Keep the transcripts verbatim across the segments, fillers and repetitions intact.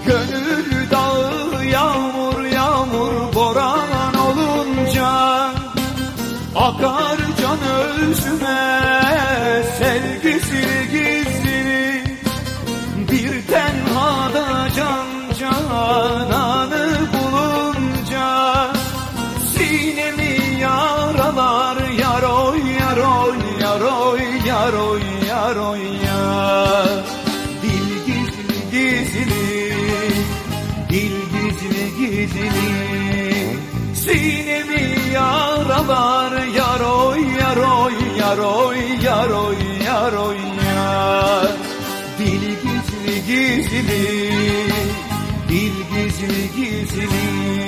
Gönül dağı yağmur yağmur boran olunca akar can özüme sevgisi gizli. Bir tenhada can cananı bulunca sinemi yaralar yaroy yaroy yaroy yaroy yaroy ya. Dil gizli gizli, dil gizli gizli, sinemi yaralar yaroy yaroy yaroy yaroy yaroy ya. Dil gizli gizli, dil gizli gizli.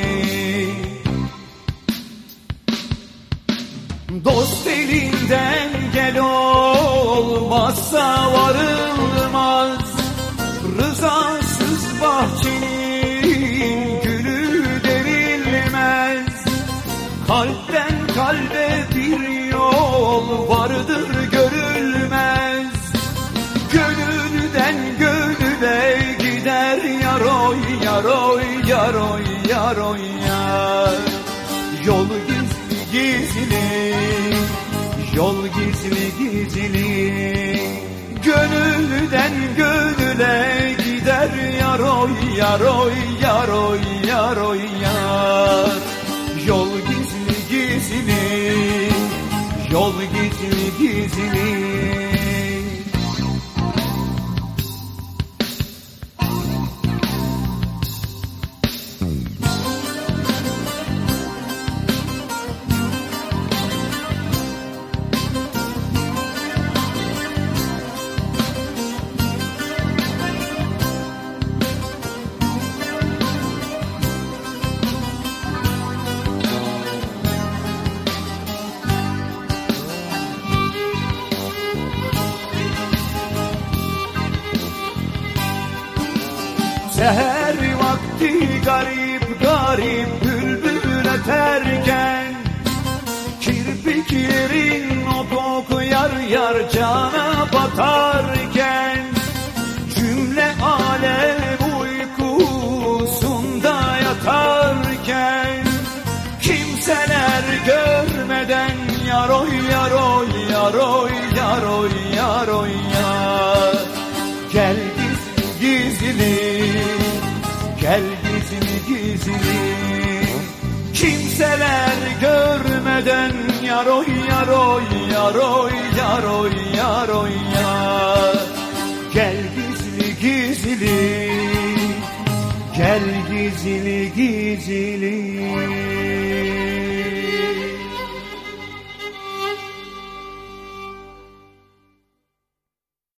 Dost elinden gel olmazsa varılmaz. Rızasız bahçenin gülü derilmez. Kalpten kalbe bir yol vardır görülmez. Gönülden gönüle gider yaroy yaroy yaroy yaroy ya. Yol gizli gizli, yol gizli gizli. Gönülden gönüle gider yaroy yaroy yaroy yaroy ya. Yol gizli gizli, yol gizli gizli. Seher vakti garip garip bülbül öterken, kirpiklerin o koku yar yar cana batarken, cümle alem uykusunda yatarken, kimseler görmeden yaroy yaroy yaroy yaroy yaroy ya. Gel gizli gizli, gel gizli gizli. Kimseler görmeden yaroy yaroy yaroy yaroy yaroy ya. Gel gizli gizli, gel gizli gizli.